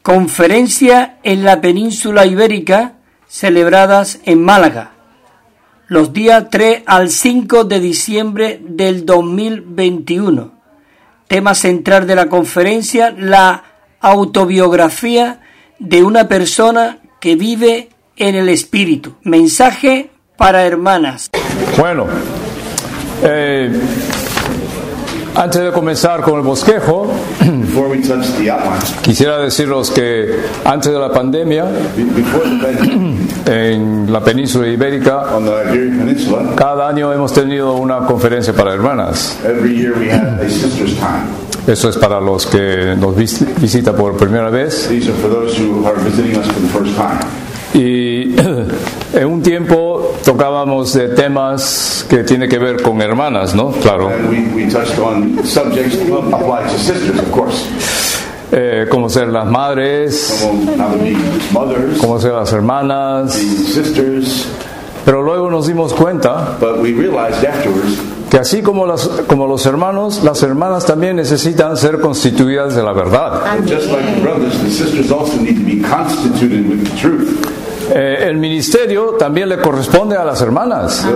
Conferencia en la península ibérica celebradas en Málaga, los días 3 al 5 de diciembre del 2021. Tema central de la conferencia, la autobiografía de una persona que vive en el espíritu. Mensaje para hermanas. Bueno, antes de comenzar con el bosquejo, quisiera deciros que antes de la pandemia, en la península ibérica, cada año hemos tenido una conferencia para hermanas. Eso es para los que nos visitan por primera vez. Y en un tiempo tocábamos de temas que tienen que ver con hermanas, ¿no? Claro. Cómo ser las madres, cómo ser las hermanas. Pero luego nos dimos cuenta que así como los hermanos, las hermanas también necesitan ser constituidas de la verdad. El ministerio también le corresponde a las hermanas,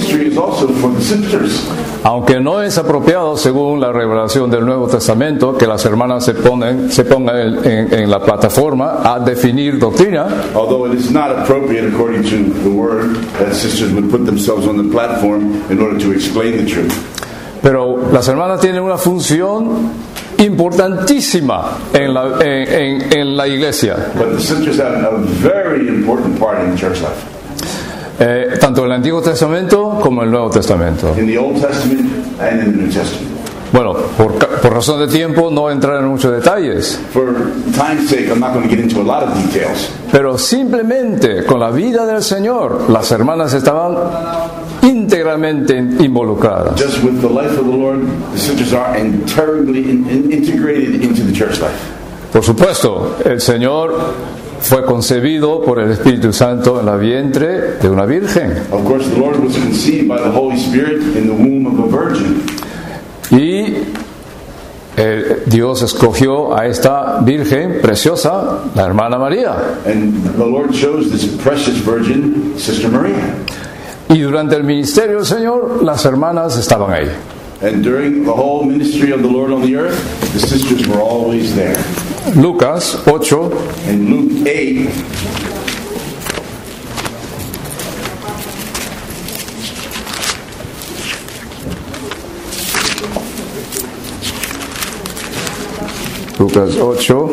aunque no es apropiado según la revelación del Nuevo Testamento que las hermanas se pongan en la plataforma a definir doctrina. Although it is not appropriate according to the word that sisters would put themselves on the platform in order to explain the truth. Pero las hermanas tienen una función importantísima en la iglesia. But the sisters have a very important part in church life. Tanto en el Antiguo Testamento como en el Nuevo Testamento. In the Old Testament and in the New Testament. Bueno, por razón de tiempo no entrar en muchos detalles. For time's sake, I'm not going to get into a lot of details. Pero simplemente con la vida del Señor, las hermanas estaban íntegramente involucradas. Just with the life of the Lord, the sisters are entirely integrated into the church life. Por supuesto, el Señor fue concebido por el Espíritu Santo en la vientre de una virgen. Of course, the Lord was conceived by the Holy Spirit in the womb of a virgin. Y Dios escogió a esta virgen preciosa, la hermana María. And the Lord chose this precious virgin, Sister Maria. Y durante el ministerio del Señor, las hermanas estaban ahí. And during the whole ministry of the Lord on the earth, the sisters were always there. Lucas 8. In Luke 8, Lucas 8.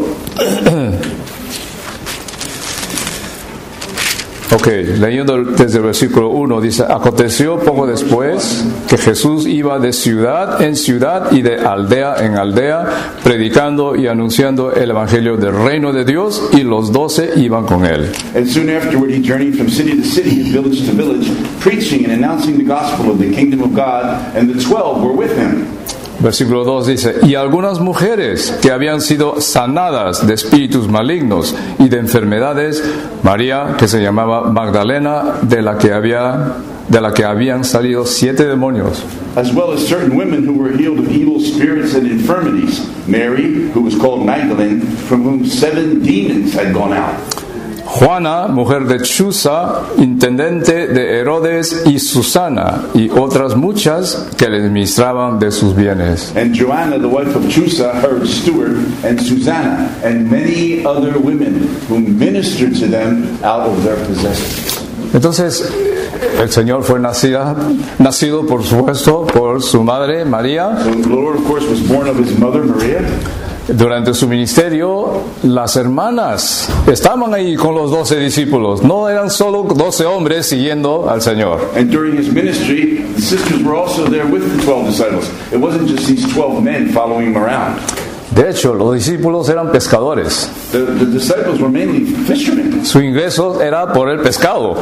Ok, leyendo desde el versículo 1, dice: aconteció poco después que Jesús iba de ciudad en ciudad y de aldea en aldea, predicando y anunciando el evangelio del reino de Dios, y los 12 iban con él. and soon afterward he journeyed from city to city and village to village, preaching and announcing the gospel of the kingdom of God, and the 12 were with him. Versículo 2 dice: y algunas mujeres que habían sido sanadas de espíritus malignos y de enfermedades, María, que se llamaba Magdalena, de la que habían salido 7 demonios, As well as certain women who were healed of evil spirits and infirmities, Mary, who was called Magdalene, from whom 7 demons had gone out. Juana, mujer de Chuza, intendente de Herodes, y Susana, y otras muchas que le ministraban de sus bienes. And Joanna, the wife of Chusa, her steward, and Susanna, and many other women who ministered to them out of their possessions. Entonces, el Señor fue nacido, por supuesto, por su madre María. So the Lord, of course, was born of his mother, Maria. Durante su ministerio, las hermanas estaban ahí con los 12 discípulos. No eran solo 12 hombres siguiendo al Señor. And during his ministry, the sisters were also there with the 12 disciples. It wasn't just these 12 men following him around. De hecho, los discípulos eran pescadores. The disciples were mainly fishermen. Su ingreso era por el pescado.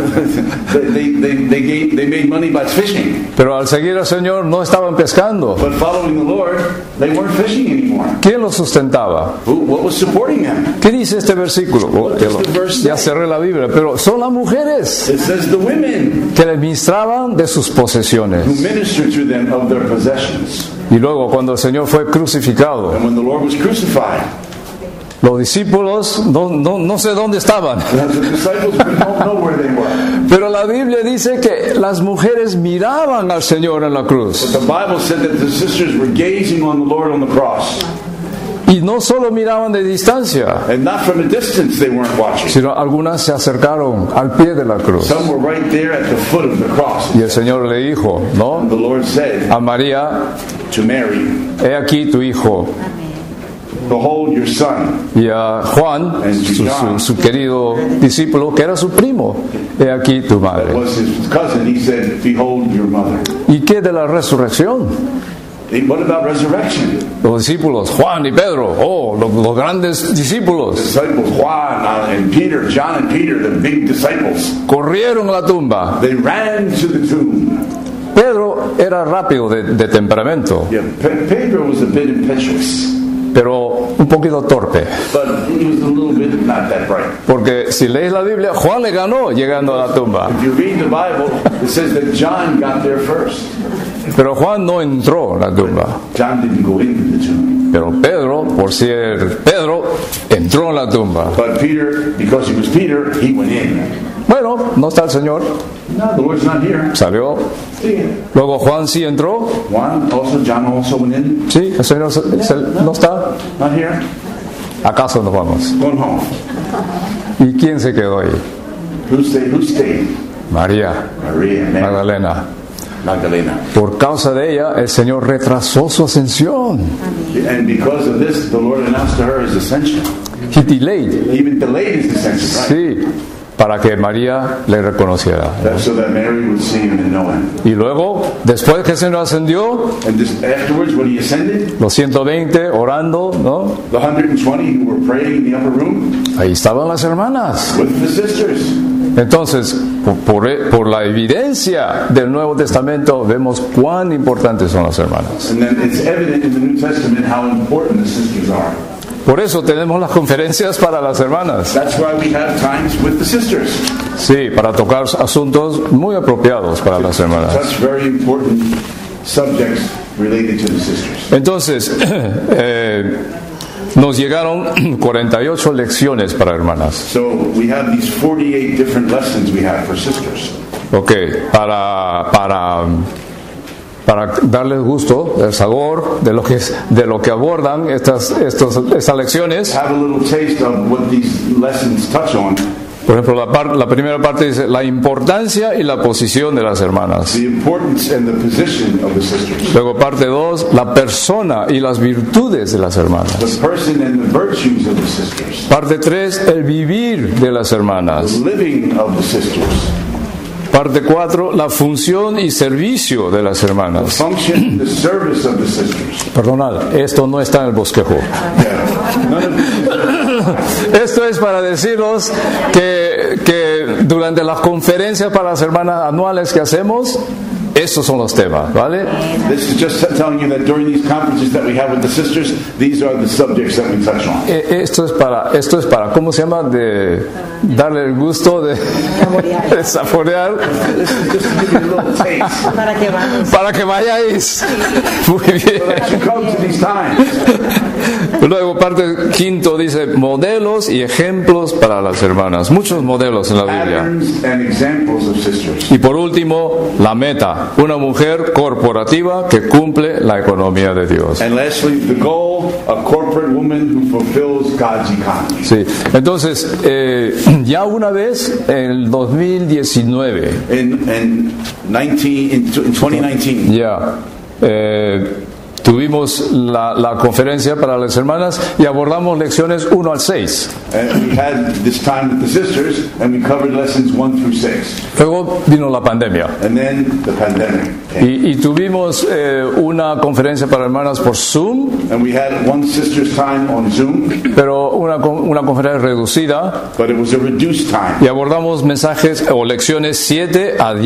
They made money by fishing. Pero al seguir al Señor no estaban pescando. But following the Lord, they weren't fishing anymore. ¿Quién los sustentaba? What was supporting them? ¿Qué dice este versículo? Ya cerré la Biblia, pero son las mujeres It says the women que les ministraban de sus posesiones. who ministered to them of their possessions. Y luego, cuando el Señor fue crucificado, And when the Lord was crucified, Los discípulos no sé dónde estaban. Pero la Biblia dice que las mujeres miraban al Señor en la cruz. Y no solo miraban de distancia, sino algunas se acercaron al pie de la cruz. Y el Señor le dijo, ¿no?, a María, he aquí tu hijo. Behold your son. Y a Juan, su querido discípulo, que era su primo, he aquí tu madre. ¿Y qué de la resurrección? What about resurrection? Los discípulos, Juan y Pedro, los grandes discípulos. Disciples, Juan and Peter, John and Peter, the big disciples. Corrieron a la tumba. They ran to the tomb. Pedro era rápido de temperamento. Yeah, Pedro was a bit impetuous. Pero un poquito torpe. But he was a little bit not that bright. Porque si lees la Biblia, Juan le ganó llegando a la tumba. If you read the Bible, it says that John got there first. Pero Juan no entró en la tumba. John didn't go into the tomb. Pero Pedro, por ser Pedro, entró en la tumba. But Peter, because he was Peter, he went in. Bueno, no está el Señor. No, the Lord's not here. Salió. Sí. Luego Juan sí entró. John also went in. Sí, el Señor no está. Not here. ¿Acaso nos vamos? Going home. ¿Y quién se quedó ahí? Who stayed? María Magdalena. Por causa de ella, el Señor retrasó su ascensión. And because of this, the Lord announced to her his ascension. He delayed. He even delayed his ascension, right? Sí, para que María le reconociera. So that Mary would see him and know him. Y luego, después que el Señor ascendió, afterwards, when he ascended, los 120 orando, ¿no? The 120 who were praying in the upper room, ahí estaban las hermanas. With the sisters. Entonces, por la evidencia del Nuevo Testamento, vemos cuán importantes son las hermanas. And then it's evident in the New Testament how important the sisters are. Por eso tenemos las conferencias para las hermanas. That's why we have times with the sisters. Sí, para tocar asuntos muy apropiados para las hermanas. Such very important subjects related to the sisters. Entonces, nos llegaron 48 lecciones para hermanas. So we have these 48 different lessons we have for sisters. Okay, para darles gusto, el sabor de lo que abordan estas lecciones. Have a little taste of what these lessons touch on. Por ejemplo, la primera parte dice la importancia y la posición de las hermanas. The importance and the position of the sisters. Luego parte 2, la persona y las virtudes de las hermanas. The person and the virtues of the sisters. Parte 3, el vivir de las hermanas. The living of the sisters. Parte 4, la función y servicio de las hermanas. The function, the service of the sisters. Perdonad, esto no está en el bosquejo. Esto es para deciros que durante las conferencias para las hermanas anuales que hacemos, estos son los temas, ¿vale? This is just telling you that during these conferences that we have with the sisters, these are the subjects that we touch on. Esto es para, ¿cómo se llama? De darle el gusto de saborear. Just to give you a little taste. Para que vayáis. Muy bien. So that you come to these times. Luego parte 5 dice modelos y ejemplos para las hermanas. Muchos modelos en la Biblia. Patterns and examples of sisters. Y por último, la meta. Una mujer corporativa que cumple la economía de Dios. And lastly, the goal, a corporate woman who fulfills God's economy. Sí. Entonces, ya una vez en el 2019. In 2019. Ya. Tuvimos la conferencia para las hermanas y abordamos lecciones 1 al 6. And we had this time with the sisters, and we covered lessons 1 through 6. Luego vino la pandemia. And then the pandemic came. Y tuvimos una conferencia para hermanas por Zoom. And we had one sister's time on Zoom. Pero una conferencia reducida. But it was a reduced time. Y abordamos mensajes o lecciones 7 a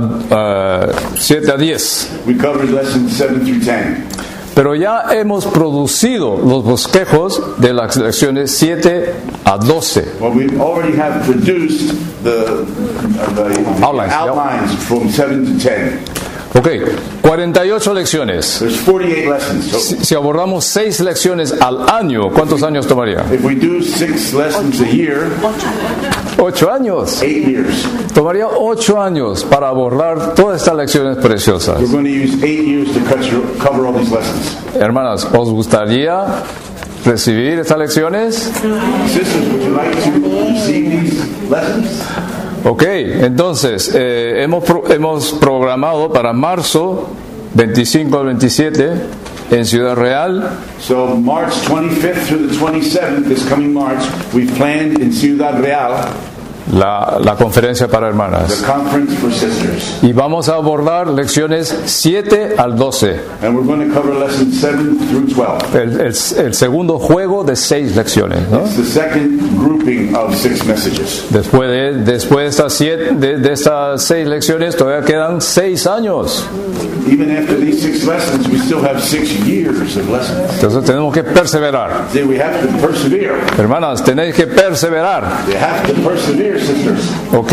10. We covered lessons 7 through 10. Pero ya hemos producido los bosquejos de las lecciones 7 a 12. Well, we already have produced the outlines Yep. from 7 to 10. Ok, 48 lecciones. There's 48 lessons. Si abordamos 6 lecciones al año, ¿cuántos años tomaría? If we do 6 lessons a year, 8 años. 8 years. Tomaría 8 años para abordar todas estas lecciones preciosas. We're going to use 8 years to cover all these lessons. Hermanas, ¿os gustaría recibir estas lecciones? Sisters, would you like to receive these lessons? Ok, entonces hemos programado para marzo 25 al 27 en Ciudad Real. So March 25th through the 27th, this coming March, we've planned in Ciudad Real la conferencia para hermanas. the conference for sisters. Y vamos a abordar lecciones 7 al 12. And we're going to cover lessons 7 through 12. El segundo juego de 6 lecciones, ¿no? It's the second grouping of 6 messages. Después de estas 6 lecciones todavía quedan 6 años. Even after these 6 lessons, we still have 6 years of lessons. Entonces tenemos que perseverar. See, we have to persevere. Hermanas, tenéis que perseverar. You have to persevere, sisters. Ok.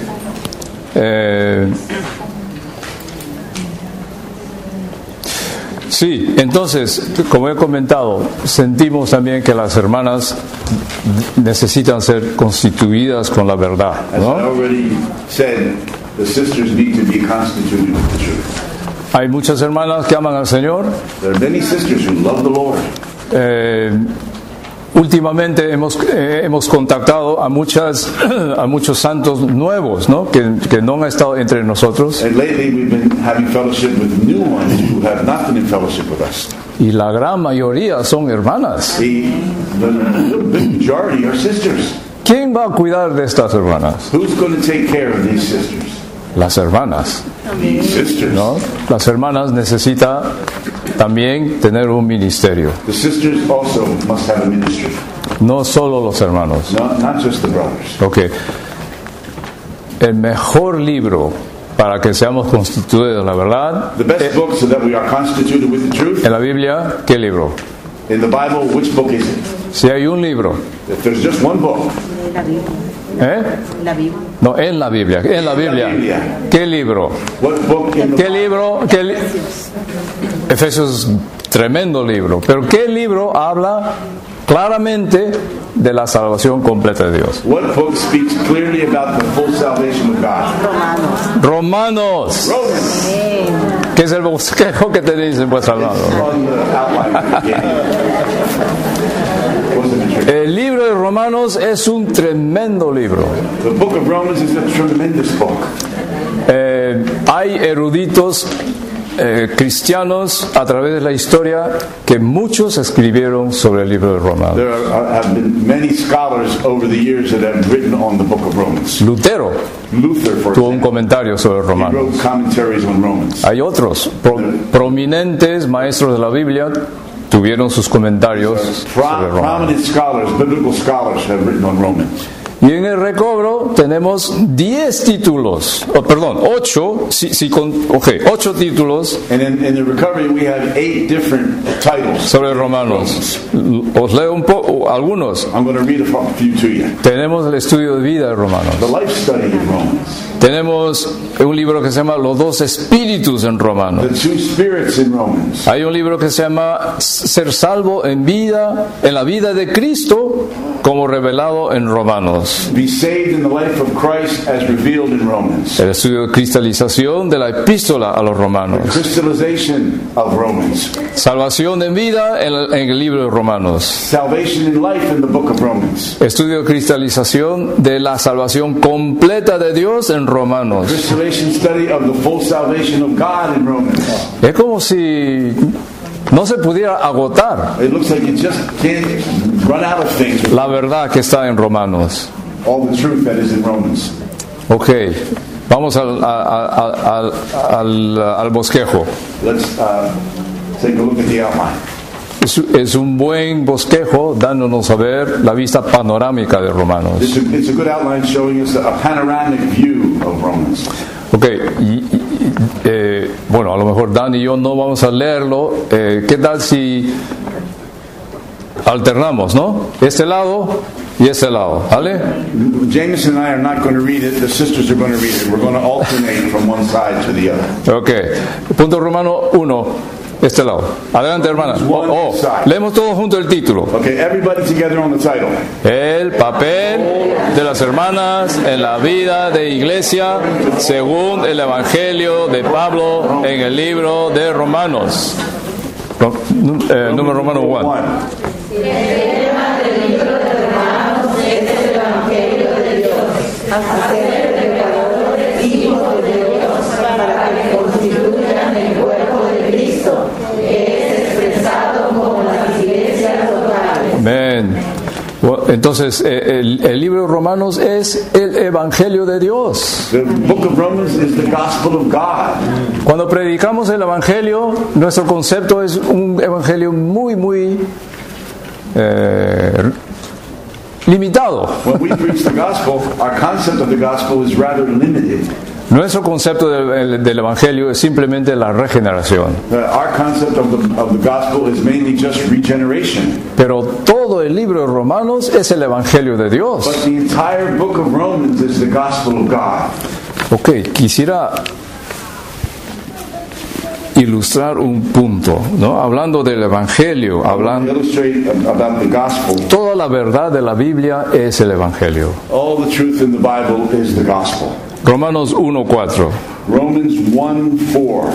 Sí, entonces, como he comentado, sentimos también que las hermanas necesitan ser constituidas con la verdad, As I ¿no? already said, the sisters need to be constituted with the truth. Hay muchas hermanas que aman al Señor. There are many sisters who love the Lord. Últimamente hemos contactado a muchos santos nuevos, ¿no? que no han estado entre nosotros. And lately we've been having fellowship with new ones who have not been in fellowship with us. Y la gran mayoría son hermanas. The big majority are sisters. ¿Quién va a cuidar de estas hermanas? Who's going to take care of these sisters? Las hermanas, These sisters. ¿no? Las hermanas necesitan también tener un ministerio, The sisters also must have a ministry. no solo los hermanos. Not just the brothers. Ok. El mejor libro para que seamos constituidos, la verdad, The best book so that we are constituted with the truth. en la Biblia, ¿qué libro? In the Bible, which book is it? Si hay un libro, If there's just one book, La Biblia. ¿eh? La Biblia. No, en la Biblia, en la Biblia. ¿Qué libro? what book in the ¿Qué libro? Efesios, tremendo libro. Pero ¿qué libro habla claramente de la salvación completa de Dios? What book speaks clearly about the full salvation of God? Romanos. Romans. ¿Qué es el bosquejo que tenéis en vuestra mano? On the outline that we gave. Wasn't it tricky? El libro de Romanos es un tremendo libro. The book of Romans is a tremendous book. Hay eruditos cristianos a través de la historia que muchos escribieron sobre el libro de Romanos. There have been many scholars over the years that have written on the book of Romans. Lutero Luther, for tuvo un example, comentario sobre he Romanos. wrote commentaries on Romans. Hay otros prominentes maestros de la Biblia tuvieron sus comentarios sobre Romanos. Prominent scholars, biblical scholars, have written on Romans. Y en el recobro tenemos 10 títulos, 8, 8 títulos And in the recovery, we have 8 different titles sobre Romanos. Os leo un poco algunos. I'm going to read a few to you. Tenemos el estudio de vida de Romanos. The life study of Romans. Tenemos un libro que se llama Los dos espíritus en Romanos. The two spirits in Romans. Hay un libro que se llama Ser salvo en la vida de Cristo, como revelado en Romanos. Be saved in the life of Christ as revealed in Romans. El estudio de cristalización de la epístola a los romanos. Crystallization of Romans. Salvación en vida en el libro de Romanos. Salvation in life in the book of Romans. Estudio de cristalización de la salvación completa de Dios en Romanos. Crystallization study of the full salvation of God in Romans. Es como si no se pudiera agotar It looks like you just can't run out of things. la verdad que está en Romanos. All the truth that is in Romans. Ok, vamos al bosquejo. Let's take a look at the outline. Es un buen bosquejo dándonos a ver la vista panorámica de Romanos. It's a good outline showing us a panoramic view of Romans. Ok, bueno, a lo mejor Dan y yo no vamos a leerlo. ¿Qué tal si alternamos, no? Este lado y este lado, ¿vale? Jameson and I are not going to read it. The sisters are going to read it. We're going to alternate from one side to the other. Okay. Punto Romano 1, este lado. Adelante, hermanas. Leemos todos juntos el título. Okay, everybody together on the title. El papel de las hermanas en la vida de iglesia según el Evangelio de Pablo en el libro de Romanos. Número Romano 1. El tema del libro de Romanos es el Evangelio de Dios, hacer pecadores hijos de Dios para que constituyan el cuerpo de Cristo, que es expresado como las iglesias locales. Amén. Entonces, el libro de Romanos es el Evangelio de Dios. The book of Romans is the gospel of God. Cuando predicamos el Evangelio, nuestro concepto es un Evangelio muy limitado. When we preach the gospel, our concept of the gospel is rather limited. Nuestro concepto del Evangelio es simplemente la regeneración. Our concept of the gospel is mainly just regeneration. Pero todo el libro de Romanos es el Evangelio de Dios. But the entire book of Romans is the gospel of God. Ok, quisiera ilustrar un punto, ¿no? Hablando del Evangelio, Illustrate about the gospel. toda la verdad de la Biblia es el Evangelio. All the truth in the Bible is the gospel. Romanos 1:4 Romans 1:4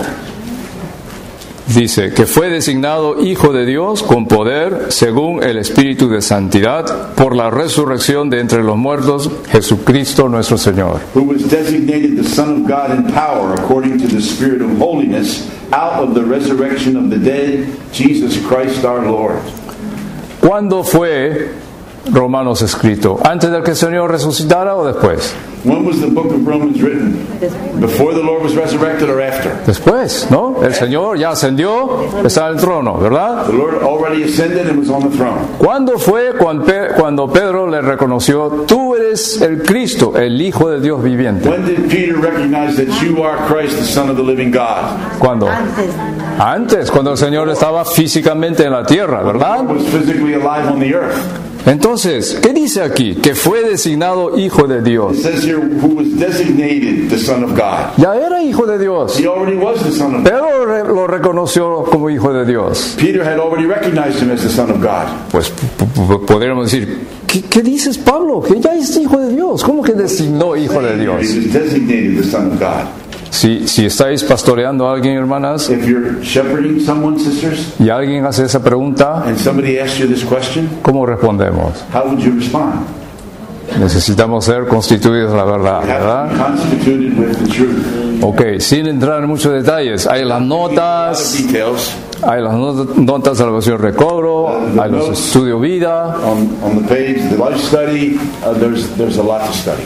dice que fue designado Hijo de Dios con poder según el Espíritu de Santidad por la resurrección de entre los muertos, Jesucristo nuestro Señor. who was designated the Son of God in power according to the Spirit of holiness out of the resurrection of the dead, Jesus Christ our Lord. ¿Cuándo fue Romanos escrito? ¿Antes de que el Señor resucitara o después? When was the book of Romans written? Before the Lord was resurrected or after? Después, ¿no? El Señor ya ascendió, está en el trono, ¿verdad? The Lord already ascended and was on the throne. ¿Cuándo fue cuando Pedro le reconoció, tú eres el Cristo, el Hijo de Dios viviente? When did Peter recognize that you are Christ, the Son of the living God? ¿Cuándo? Antes, cuando el Señor estaba físicamente en la tierra, ¿verdad? He was physically alive on the earth. Entonces, ¿qué dice aquí? Que fue designado Hijo de It Dios. says here, who was designated the Son of God. Ya era Hijo de Dios. He already was the Son of God. Pedro lo reconoció como Hijo de Dios. Peter had already recognized him as the Son of God. Pues podríamos decir, ¿qué dices, Pablo? Que ya es Hijo de Dios. ¿Cómo que designó Hijo de He Dios? was designated the Son of God. Si estáis pastoreando a alguien, hermanas, If you're shepherding someone, sisters, y alguien hace esa pregunta, and somebody asks you this question, ¿cómo respondemos? how would you respond? Necesitamos ser constituidos de la verdad, You have to ¿verdad? be constituted with the truth. Ok, sin entrar en muchos detalles, hay las notas, Details hay las notas de la versión recobro, hay los estudio vida. on the page, the life study. There's a lot to study.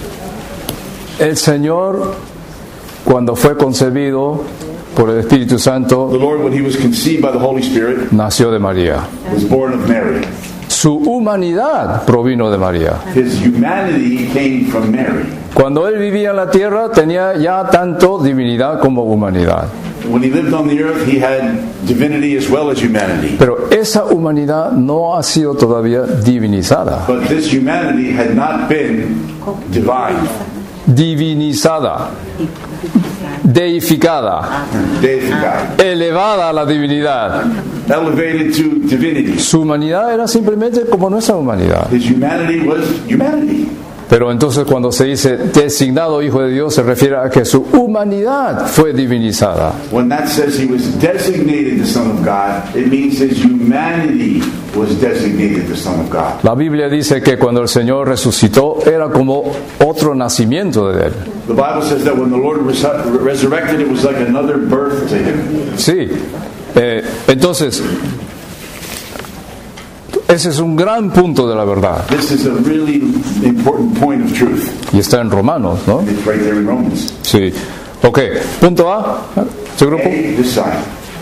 El Señor, cuando fue concebido por el Espíritu Santo, The Lord, when he was conceived by the Holy Spirit, nació de María. was born of Mary. Su humanidad provino de María. His humanity came from Mary. Cuando él vivía en la tierra tenía ya tanto divinidad como humanidad. When he lived on the earth, he had divinity as well as humanity. Pero esa humanidad no ha sido todavía divinizada. But this humanity had not been divine, Divinizada, deificada, deified, elevada a la divinidad. elevated to divinity. Su humanidad era simplemente como nuestra humanidad. His humanity was humanity. Pero entonces cuando se dice designado Hijo de Dios se refiere a que su humanidad fue divinizada. When that says he was designated the Son of God, it means his humanity was designated the Son of God. La Biblia dice que cuando el Señor resucitó era como otro nacimiento de él. The Bible says that when the Lord resurrected, it was like another birth to him. Sí. Entonces, ese es un gran punto de la verdad. This is a really important point of truth. Y está en Romanos, ¿no? It's right there in Romans. Sí. Ok. Punto A. ¿Su grupo? A, this side.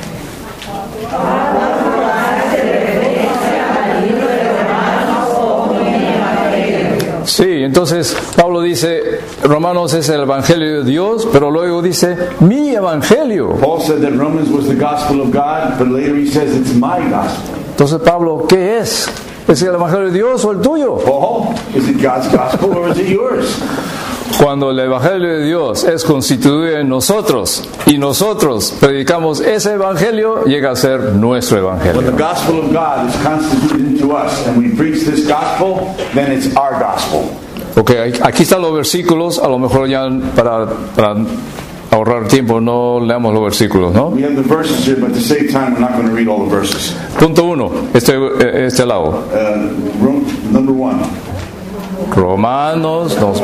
Sí, entonces Pablo dice, Romanos es el Evangelio de Dios, pero luego dice, mi Evangelio. Paul said that Romans was the gospel of God, but later he says it's my gospel. Entonces Pablo, ¿qué es ¿Es el evangelio de Dios o el tuyo? Paul, is it God's gospel or is it yours? Cuando el evangelio de Dios es constituido en nosotros y nosotros predicamos ese evangelio, llega a ser nuestro When evangelio. the gospel of God is constituted into us and we preach this gospel, then it's our gospel. Okay, aquí están los versículos, a lo mejor ya para ahorrar tiempo no leamos los versículos, ¿no? We have the verses here, but to save time, we're not going to read all the verses. Punto 1, este lado. Number 1. Romanos nos...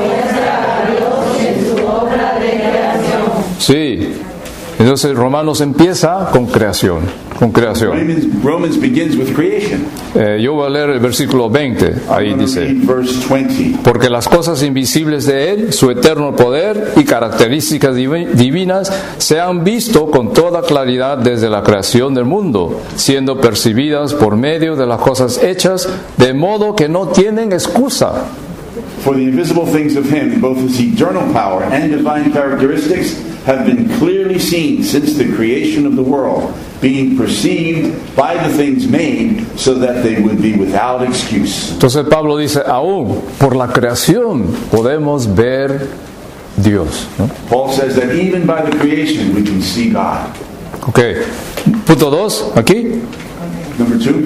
Sí, entonces Romanos empieza con creación, Romans begins with creation. Yo voy a leer el versículo 20, ahí dice: Verse 20. porque las cosas invisibles de Él, su eterno poder y características divinas, se han visto con toda claridad desde la creación del mundo, siendo percibidas por medio de las cosas hechas, de modo que no tienen excusa. For the invisible things of Him, both His eternal power and divine characteristics, have been clearly seen since the creation of the world, being perceived by the things made, so that they would be without excuse. Entonces Pablo dice, aún por la creación podemos ver Dios, ¿no? Paul says that even by the creation we can see God. Ok, punto 2, aquí. Number 2.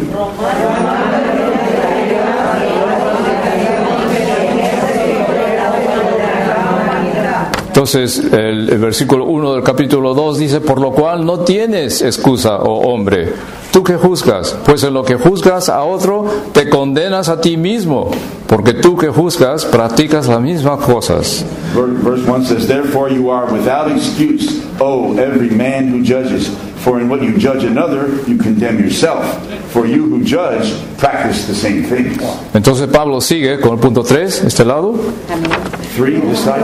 Entonces el versículo 1 del capítulo 2 dice: por lo cual no tienes excusa, oh hombre, tú que juzgas, pues en lo que juzgas a otro te condenas a ti mismo, porque tú que juzgas practicas las mismas cosas. Verse 1 says, therefore you are without excuse, O every man who judges, for in what you judge another you condemn yourself, for you who judge practice the same things. Entonces Pablo sigue con el punto 3, este lado. 3, this side.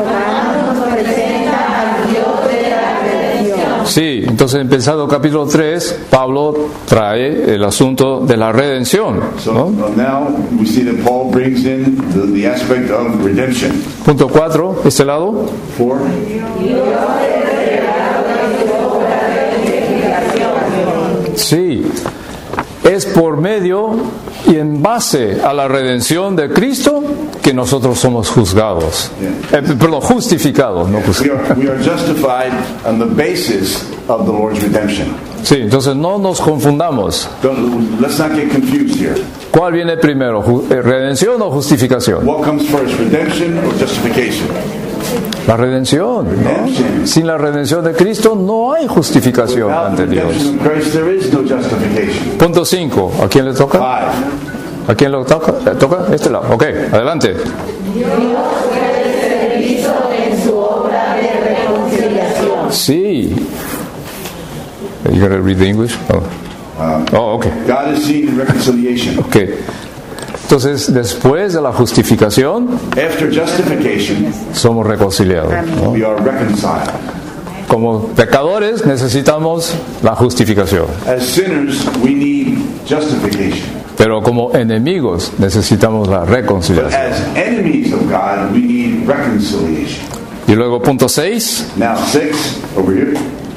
Sí, entonces empezando capítulo 3, Pablo trae el asunto de la redención, ¿no? So now we see that Paul brings in the aspect of redemption. Punto 4, este lado. 4. Sí, es por medio y en base a la redención de Cristo que nosotros somos juzgados. Justificados, no juzgados. We are justified on the basis of the Lord's redemption. Sí, entonces no nos confundamos. Let's not get confused here. ¿Cuál viene primero, redención o justificación? What comes first, redemption or justification? La redención, ¿no? Sin la redención de Cristo no hay justificación Without ante the Dios. redemption of Christ, there is no justification. Punto 5, ¿a quién le toca? 5. ¿A quién le toca? ¿Le toca? Este lado. Ok, adelante. Sí. You gotta read the English? Oh, okay. God is seen in reconciliation. Okay. Entonces, después de la justificación, After justification, somos reconciliados, ¿no? we are reconciled. Como pecadores necesitamos la justificación, As sinners, we need justification. pero como enemigos necesitamos la But reconciliación. as enemies of God, we need reconciliation. Y luego punto 6, Now 6, over here.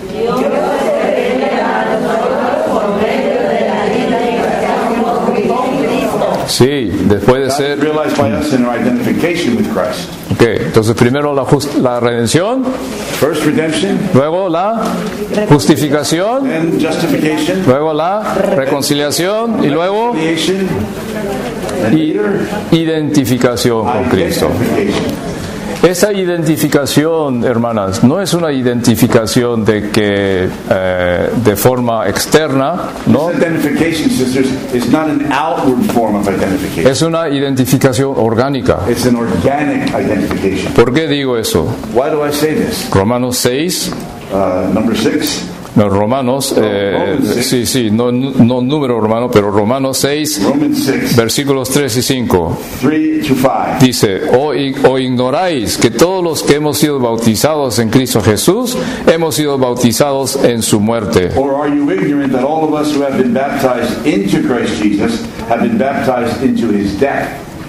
sí, después de God is ser... realized by us in our identification with Christ. Okay, entonces primero la redención, First redemption, luego la justificación, then justification, luego la reconciliación y luego reconciliation, and later identificación con Cristo. identification. Esa identificación, hermanas, no es una identificación de que de forma externa, ¿no? This identification, sisters, is not an outward form of identification. Es una identificación orgánica. It's an organic identification. ¿Por qué digo eso? Why do I say this? Romanos 6, Number 6. no, Romanos, sí, no número romano, pero Romanos 6, Romans 6, versículos 3 y 5. 3 to 5. Dice, o ignoráis que todos los que hemos sido bautizados en Cristo Jesús, hemos sido bautizados en su muerte. Or are you ignorant that all of us who have been baptized into Christ Jesus have been baptized into His death?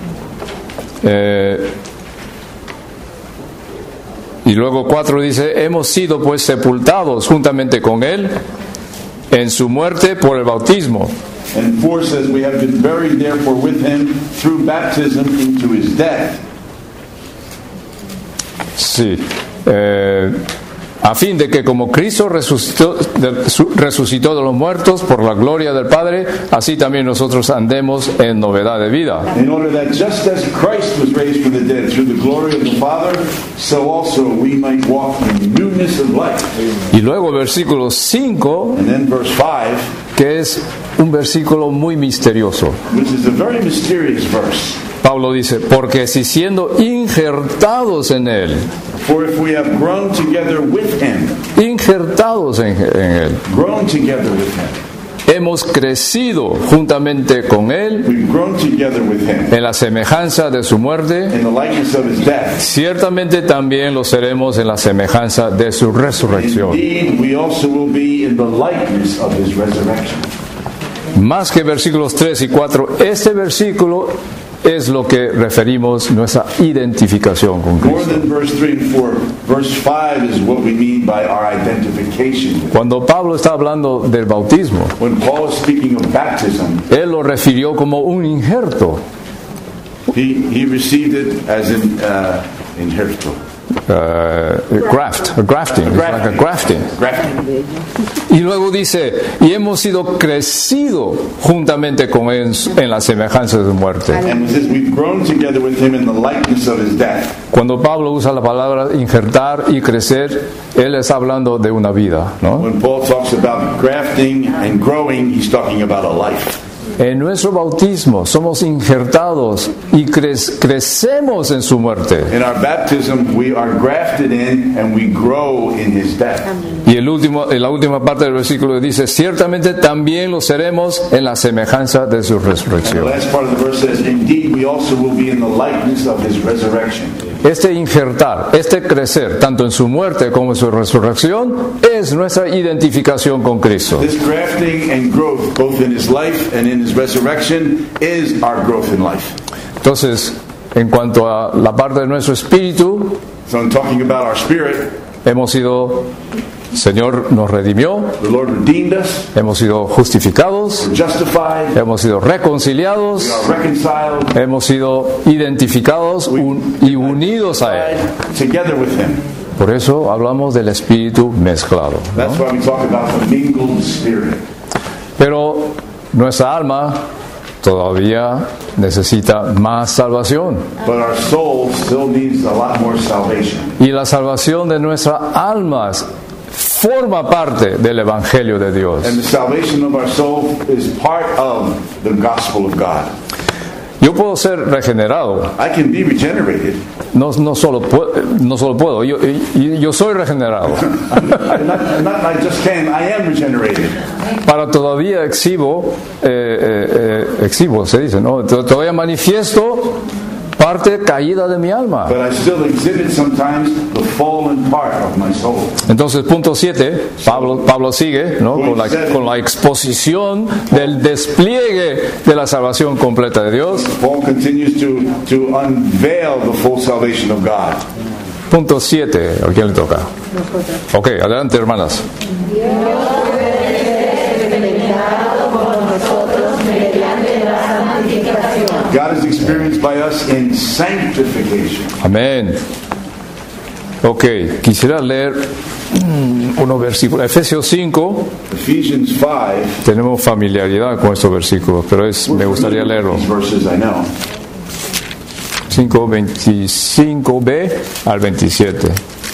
Y luego 4 dice, hemos sido pues sepultados juntamente con Él en su muerte por el bautismo, And 4 says, we have been buried therefore with him through baptism into his death. Sí. A fin de que como Cristo resucitó de los muertos por la gloria del Padre, así también nosotros andemos en novedad de vida. In order that just as Christ was raised from the dead through the glory of the Father, so also we might walk in newness of life. Y luego versículo 5, And then verse 5, que es un versículo muy misterioso. which is a very mysterious verse. Pablo dice, porque si siendo injertados en Él, For if we have grown together with him, injertados en Él, grown together with him, hemos crecido juntamente con Él we've grown together with him en la semejanza de su muerte, in the likeness of his death. ciertamente también lo seremos en la semejanza de su resurrección. Indeed, we also will be in the likeness of his resurrection. Más que versículos 3 y 4, este versículo es lo que referimos nuestra identificación con More Cristo. than verse 3 and 4, verse 5 is what we mean by our identification. Cuando Pablo está hablando del bautismo, When Paul is speaking of baptism, él lo refirió como un injerto. he received it as in injerto. Grafting, it's like a grafting. Grafting. Y luego dice, y hemos sido crecido juntamente con él en la semejanza de su muerte. And it says we've grown together with him in the likeness of his death. Cuando Pablo usa la palabra injertar y crecer, él está hablando de una vida, ¿no? When Paul talks about grafting and growing, he's talking about a life. En nuestro bautismo somos injertados y crecemos en su muerte. In our baptism, we are grafted in and we grow in his death. Y en la última parte del versículo dice, ciertamente también lo seremos en la semejanza de su And the resurrección. last part of the verse says, indeed, we also will be in the likeness of his resurrection. Este injertar, este crecer, tanto en su muerte como en su resurrección, es nuestra identificación con Cristo. This grafting and growth, both in his life and in his resurrection, is our growth in life. Entonces, en cuanto a la parte de nuestro espíritu, So I'm talking about our spirit. hemos sido, el Señor nos redimió, The Lord redeemed us. hemos sido justificados, We're justified. hemos sido reconciliados, We are reconciled. hemos sido identificados y unidos a Él. Together with him. Por eso hablamos del espíritu mezclado, ¿no? That's why we talk about the mingled spirit. Pero nuestra alma todavía necesita más salvación. But our soul still needs a lot more salvation. Y la salvación de nuestras almas forma parte del Evangelio de Dios. And the salvation of our soul is part of the gospel of God. Yo puedo ser regenerado, I can be regenerated. no solo puedo, yo soy regenerado. Not I just can, I am regenerated. Para todavía exhibo, se dice, ¿no? Todavía manifiesto parte caída de mi alma. But I still exhibit sometimes the fallen part of my soul. Entonces, punto 7, Pablo sigue, ¿no? con la exposición del despliegue de la salvación completa de Dios. Paul continues to unveil the full salvation of God. Punto 7, ¿a quién le toca? Ok, adelante, hermanas. God is experienced by us in sanctification. Amén. Ok, quisiera leer unos versículos. Efesios 5, Ephesians 5. tenemos familiaridad con estos versículos, pero me gustaría leerlo. These verses I know. 5, 25b al 27.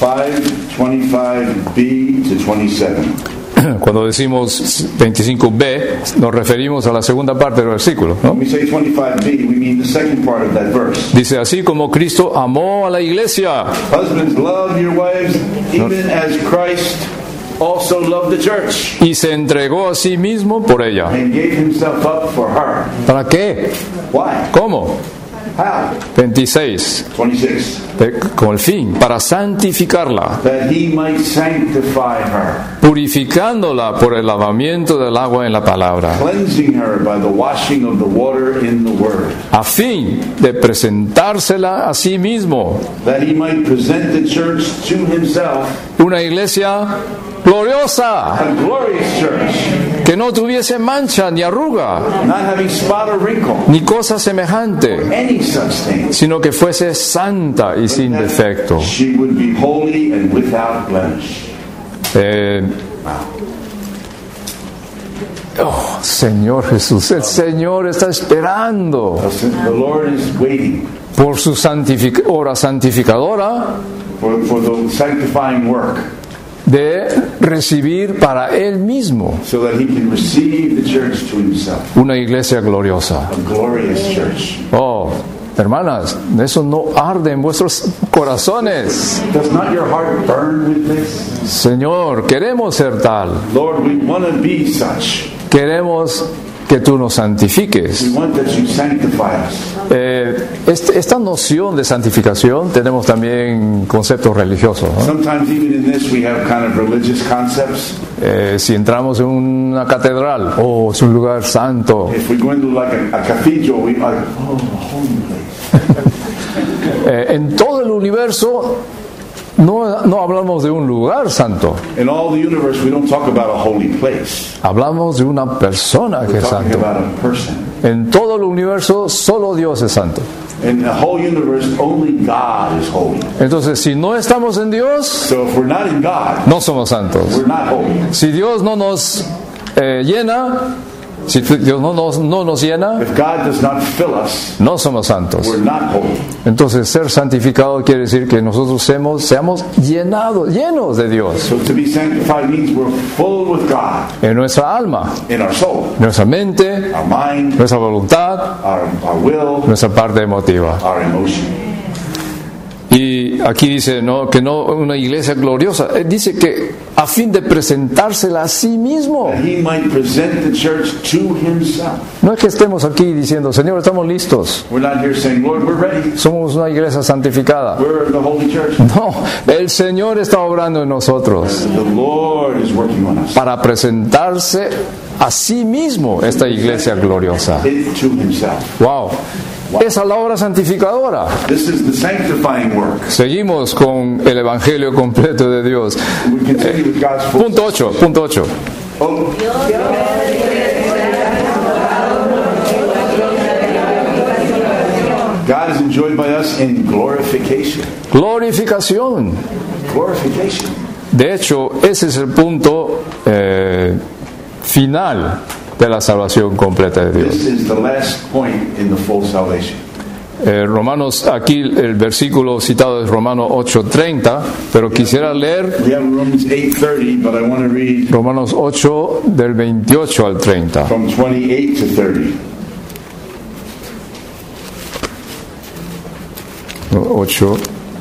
5:25b to 27. Cuando decimos 25b, nos referimos a la segunda parte del versículo, ¿no? When we say 25b, we mean the second part of that verse. Dice, así como Cristo amó a la iglesia. Husbands, love your wives, even as Christ also loved the church Y se entregó a sí mismo por ella. and gave himself up for her. ¿Para qué? Why? ¿Cómo? How? 26. 26. Con el fin, para santificarla, That he might sanctify her, purificándola por el lavamiento del agua en la palabra, cleansing her by the washing of the water in the word, a fin de presentársela a sí mismo, that he might present the church to himself, una iglesia gloriosa, a glorious church, que no tuviese mancha ni arruga, not having spot or wrinkle, ni cosa semejante, any such thing, sino que fuese santa y sin defecto. she would be holy and without blemish. Oh, Señor Jesús, el Señor está esperando The Lord is waiting por su obra santificadora for the sanctifying work, de recibir para Él mismo so that he can receive the church to himself, una iglesia gloriosa. a glorious church. Oh, hermanas, eso no arde en vuestros corazones. Does not your heart burn with this? Señor, queremos ser tal. Lord, we want to be such. Queremos que tú nos santifiques. We want that you sanctify us. Esta noción de santificación tenemos también conceptos religiosos, ¿no? Sometimes even in this we have kind of religious concepts. Si entramos en una catedral, oh, es un lugar santo. If we go into like a cathedral, we are, oh, a holy place. En todo el universo no hablamos de un lugar santo. In all the universe, we don't talk about a holy place. Hablamos de una persona que We're es talking santo. about a person. En todo el universo solo Dios es santo. In the whole universe, only God is holy. Entonces, si no estamos en Dios, So if we're not in God, no somos santos. we're not holy. Si Dios no nos llena, si Dios no nos llena, If God does not fill us, no somos santos. we're not holy. Entonces, ser santificado quiere decir que nosotros seamos llenos de Dios So to be sanctified means we're full with God en nuestra alma, in our soul, nuestra mente, our mind, nuestra voluntad, our will, nuestra parte emotiva. our emotion. Y aquí dice que no una iglesia gloriosa, dice que a fin de presentársela a sí mismo. That he might present the church to himself. No es que estemos aquí diciendo, Señor, estamos listos, We're not here saying, Lord, we're ready. somos una iglesia santificada. We're the holy church. No, el Señor está obrando en nosotros The Lord is working on us. para presentarse a sí mismo esta iglesia gloriosa. It to himself. Wow, esa es la obra santificadora. This is the sanctifying work. Seguimos con el evangelio completo de Dios. We continue with God's full. Punto 8. Oh, God is enjoyed by us in glorification. Glorificación. Glorification. De hecho, ese es el punto final de la salvación completa de Dios. This is the last point in the full salvation. Romanos, aquí el versículo citado es Romanos 8:30, pero quisiera leer We have Romans 8:30, but I want to read Romanos 8 del 28 al 30. from 28 to 30. 8.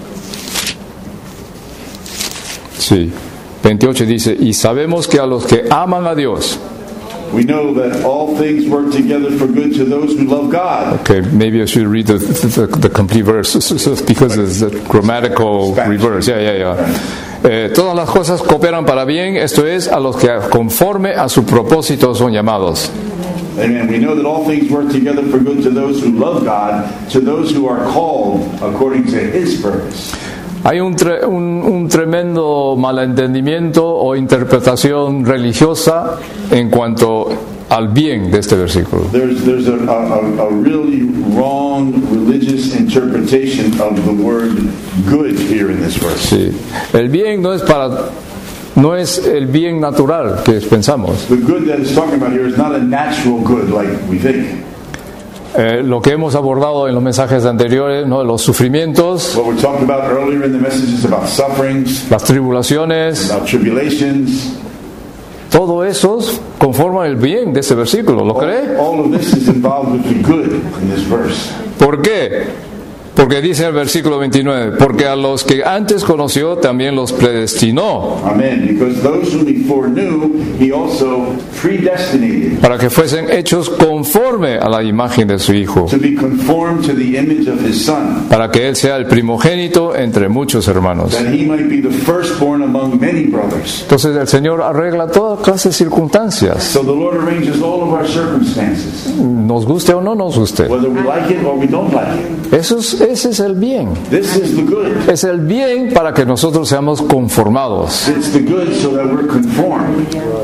Sí. 28 dice, y sabemos que a los que aman a Dios, We know that all things work together for good to those who love God. okay, maybe I should read the complete verse because it's the grammatical reverse. Todas las cosas cooperan para bien, esto es, a los que conforme a su propósito son llamados. Amen. We know that all things work together for good to those who love God, to those who are called according to His purpose. Hay un tremendo malentendimiento o interpretación religiosa en cuanto al bien de este versículo. There's a really wrong religious interpretation of the word good here in this verse. Sí. El bien no es el bien natural que pensamos. The good that it's talking about here is not a natural good like we think. Lo que hemos abordado en los mensajes anteriores, ¿no? Los sufrimientos, What we're talking about earlier in the messages about sufferings, las tribulaciones, about tribulations, todo eso conforma el bien de ese versículo. ¿Lo cree? all of this is involved with the good in this verse. ¿Por qué? Porque dice el versículo 29, porque a los que antes conoció también los predestinó Amen. Because those whom He foreknew, He also predestinated para que fuesen hechos conforme a la imagen de su Hijo, to be conformed to the image of His Son, para que Él sea el primogénito entre muchos hermanos. that He might be the firstborn among many brothers. Entonces el Señor arregla toda clase de circunstancias, So the Lord arranges all of our circumstances, nos guste o no nos guste. whether we like it or we don't like it. Ese es el bien. This is the good. Es el bien para que nosotros seamos conformados It's the good so that we're conformed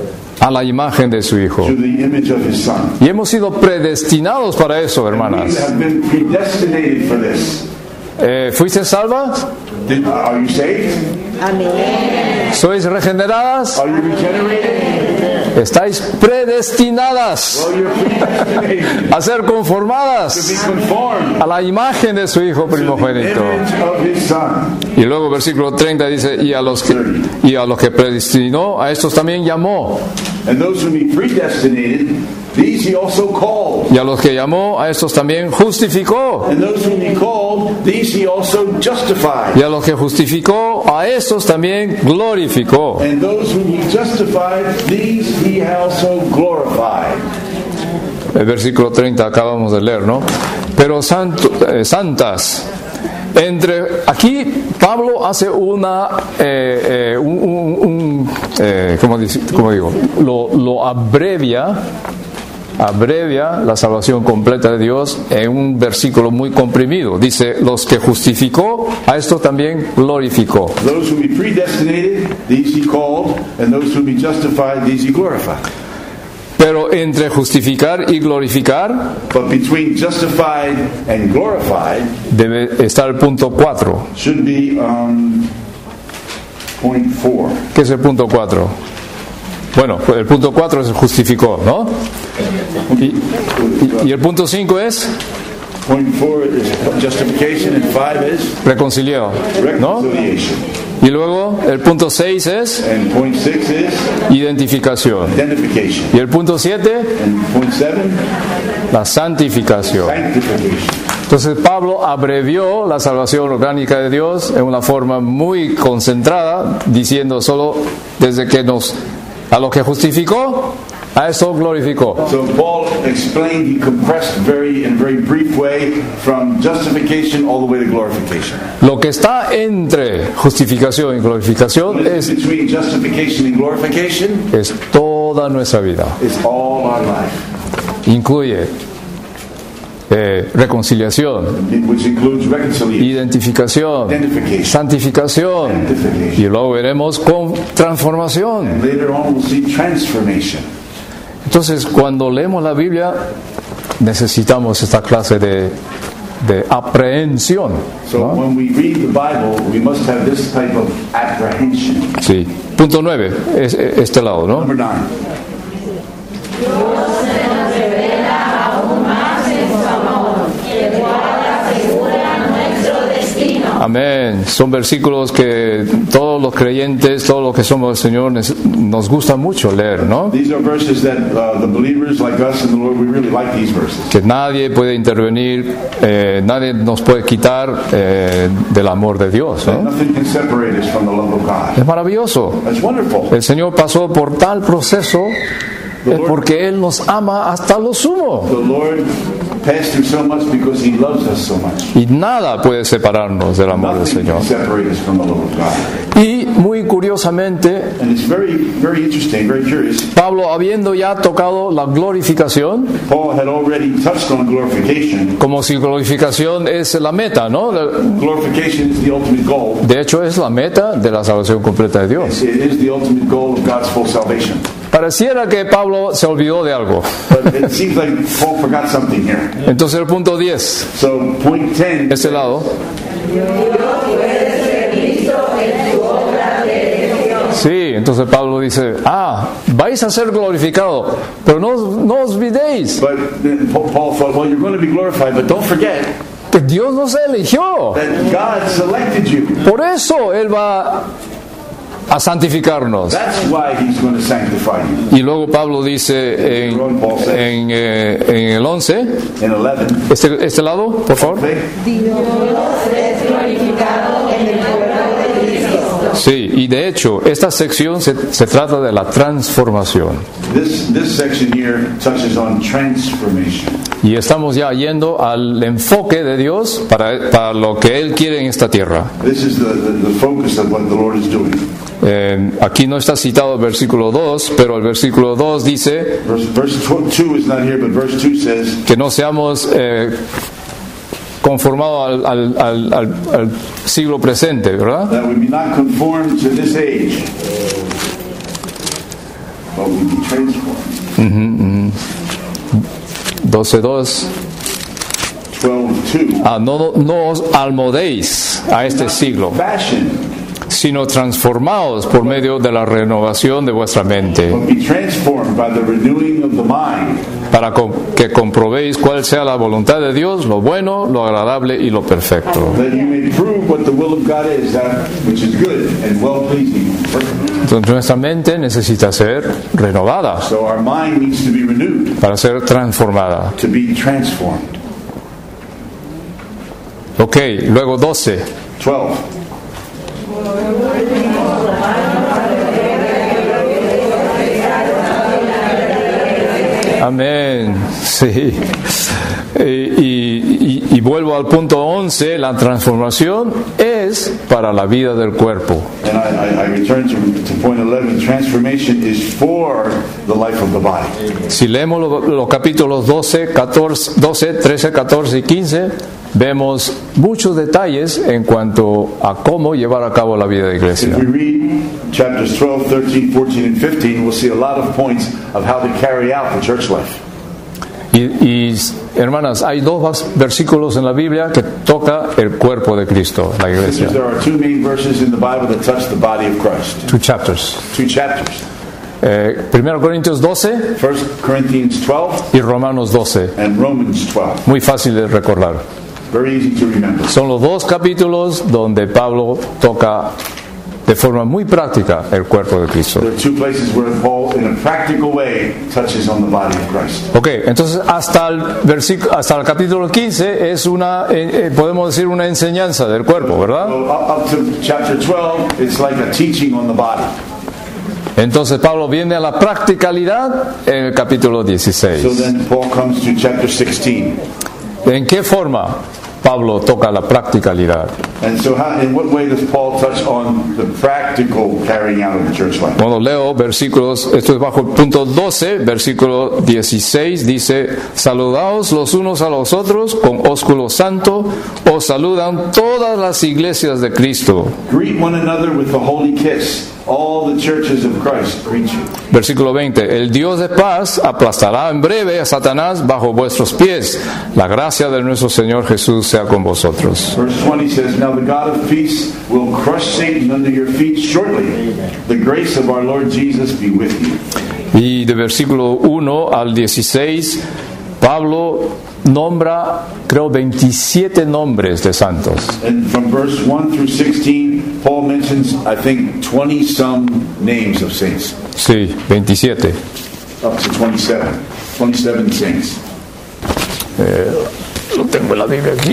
a la imagen de su Hijo. to the image of His Son. Y hemos sido predestinados para eso, We hermanas. have been predestinated for this. ¿Fuiste salvas? Are you saved? Amén. ¿Sois regeneradas? Are you regenerated? Estáis predestinadas Well, you're predestinated a ser to be conformadas conformed a la imagen de su Hijo to the primogénito. image of His Son. Y luego versículo 30 dice, y a los que predestinó, a estos también llamó. And those whom He predestinated, these He also called. Y a los que llamó, a estos también justificó. And those whom He called, these He also justified. Y a los que justificó, a estos también glorificó. And those whom He justified, these He also glorified. El versículo 30 acabamos de leer, ¿no? Pero santas. Aquí Pablo hace una, ¿cómo digo? Lo abrevia la salvación completa de Dios en un versículo muy comprimido. Dice, los que justificó, a esto también glorificó. Those whom He predestinated, these He called, and those whom He justified, these He glorified. Pero entre justificar y glorificar But between justified and glorified debe estar el punto 4. should be point 4. ¿Qué es el punto 4? Bueno, el punto 4 es justificó, ¿no? Y el punto 5 es Point 4 is justification, and 5 is reconcilió, ¿no? reconciliation. Y luego el punto 6 es And point 6 is identificación. identification. Y el punto 7, And point 7, la santificación. sanctification. Entonces Pablo abrevió la salvación orgánica de Dios en una forma muy concentrada, diciendo solo desde que a lo que justificó, a eso glorificó. So Paul explained, he compressed in a very brief way from justification all the way to glorification. Lo que está entre justificación y glorificación What is between justification and glorification es toda nuestra vida. is all our life, Incluye reconciliación, which includes reconciliation, identificación, identification. santificación, y luego veremos con transformación. And later on we'll see transformation. Entonces, cuando leemos la Biblia, necesitamos esta clase de aprehensión, So ¿no? when we read the Bible, we must have this type of apprehension. Sí. Punto 9, es este lado, ¿no? Number 9. Amén. Son versículos que todos los creyentes, todos los que somos del Señor, nos gusta mucho leer, ¿no? These are verses that the believers like us in the Lord, we really like these verses. Que nadie puede intervenir, nadie nos puede quitar del amor de Dios, ¿no? Nothing can separate us from the love of God. Es maravilloso. That's wonderful. El Señor pasó por tal proceso porque Él nos ama hasta lo sumo. The Lord passed through so much because He loves us so much. Y nada puede separarnos del amor del Nothing Señor. can separate us from the love of God. Y muy curiosamente, And it's very, very interesting, very curious. Pablo, habiendo ya tocado la glorificación, Paul had already touched on glorification. como si glorificación es la meta, ¿no? Glorification is the ultimate goal. De hecho, es la meta de la salvación completa de Dios. It is the ultimate goal of God's full salvation. Pareciera que Pablo se olvidó de algo. But it seems like Paul forgot something here. Entonces el punto 10, So point 10, este lado. Sí, entonces Pablo dice, vais a ser glorificados, pero no os olvidéis but then Paul thought, well, you're going to be glorified, but don't forget que Dios nos eligió. that God selected you. Por eso Él va a santificarnos. That's why He's going to sanctify you. Y luego Pablo dice en el 11, In 11, este lado, por favor. okay? Sí, y de hecho, esta sección se trata de la transformación. This section here touches on transformation. Y estamos ya yendo al enfoque de Dios para lo que Él quiere en esta tierra. This is the focus of what the Lord is doing. Aquí no está citado el versículo 2, pero el versículo 2 dice Verse 2 is not here, but verse 2 says, que no seamos conformados al siglo presente, ¿verdad? that we be not conformed to this age. but we be transformed. 12:2. 12:2. No os almodéis a este siglo, sino transformaos por medio de la renovación de vuestra mente, But be transformed by the renewing of the mind, para que comprobéis cuál sea la voluntad de Dios, lo bueno, lo agradable y lo perfecto. that you may prove what the will of God is, that which is good and well-pleasing and perfect. Entonces nuestra mente necesita ser renovada So our mind needs to be renewed, para ser transformada. to be transformed. Ok, luego 12. 12. Amén. Sí. Y vuelvo al punto 11, la transformación es para la vida del cuerpo. And I return to point 11. Transformation is for the life of the body. Si leemos los capítulos 12, 13, 14 y 15, vemos muchos detalles en cuanto a cómo llevar a cabo la vida de iglesia. If we read chapters 12, 13, 14, and 15, we'll see a lot of points of how to carry out the church life. Y hermanas, hay dos versículos en la Biblia que toca el cuerpo de Cristo, la iglesia. There are two main verses in the Bible that touch the body of Christ. Two chapters. Two chapters. 1 Corintios 12 1 Corinthians 12 y Romanos 12. and Romans 12. Muy fácil de recordar. Very easy to remember. Son los dos capítulos donde Pablo toca de forma muy práctica el cuerpo de Cristo. There are two places where Paul, in a practical way, touches on the body of Christ. Ok, entonces hasta el capítulo 15 es podemos decir una enseñanza del cuerpo, ¿verdad? So up to chapter 12, it's like a teaching on the body. Entonces Pablo viene a la practicalidad en el capítulo 16. So then Paul comes to chapter 16. ¿En qué forma Pablo toca la practicalidad? And so in what way does Paul touch on the practical carrying out of the church life? Cuando leo versículos, esto es bajo el punto 12, versículo 16, dice: saludaos los unos a los otros con ósculo santo, os saludan todas las iglesias de Cristo. Greet one another with a holy kiss. All the churches of Christ greet you. Versículo 20, el Dios de paz aplastará en breve a Satanás bajo vuestros pies. La gracia de nuestro Señor Jesús sea con vosotros. Verse 20 says, now the God of peace will crush Satan under your feet shortly. The grace of our Lord Jesus be with you. Y de versículo 1 al 16, Pablo nombra, creo, 27 nombres de santos. And from verse 1 through 16, Paul mentions, I think, 20-some names of saints. Sí, 27. Up to 27. 27 saints. Lo tengo en la Biblia aquí.